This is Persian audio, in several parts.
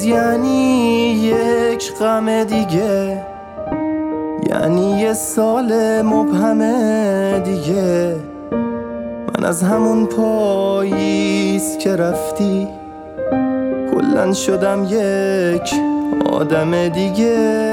یعنی یک غم دیگه، یعنی یه سال مبهمه دیگه. من از همون پاییز که رفتی کلن شدم یک آدم دیگه.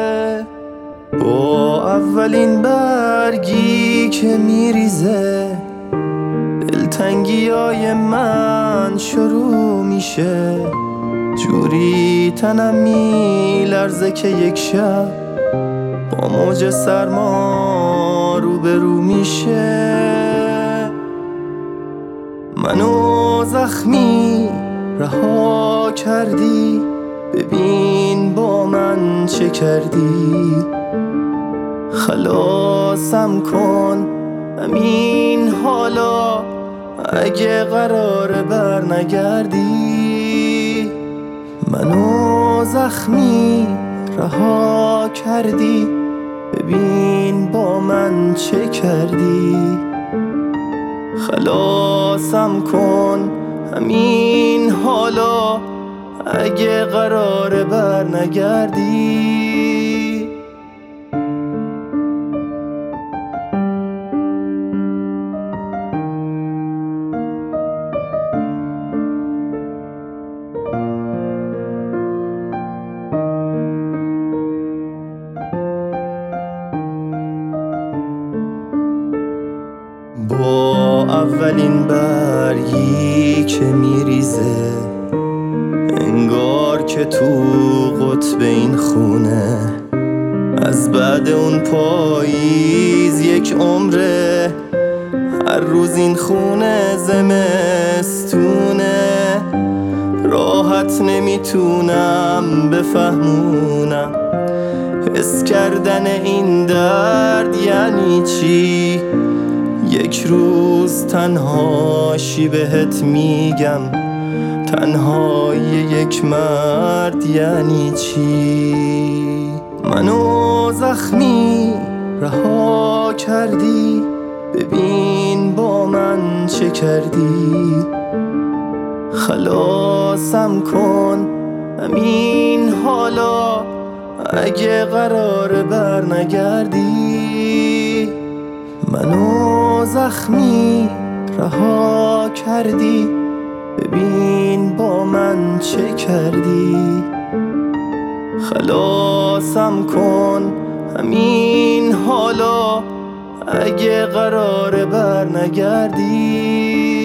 با اولین برگی که میریزه دلتنگیای من شروع میشه. جوری تنم میلرزه که یک شب با موج سرما روبرو میشه. منو زخمی رها کردی، ببین با من چه کردی. خلاصم کن همین حالا اگه قراره بر نگردی. منو زخمی رها کردی، ببین با من چه کردی. خلاصم کن همین حالا اگه قراره بر نگردی. با اولین برگی که میریزه انگار که تو قطب این خونه، از بعد اون پاییز یک عمره. هر روز این خونه زمستونه، راحت نمیتونم بفهمونم حس کردن این درد یعنی چی. یک روز تنهاشی بهت میگم تنهایی یک مرد یعنی چی. منو زخمی رها کردی، ببین با من چه کردی. خلاصم کن همین حالا اگه قراره بر نگردی. منو زخمی رها کردی، ببین با من چه کردی. خلاصم کن همین حالا اگه قراره بر نگردی.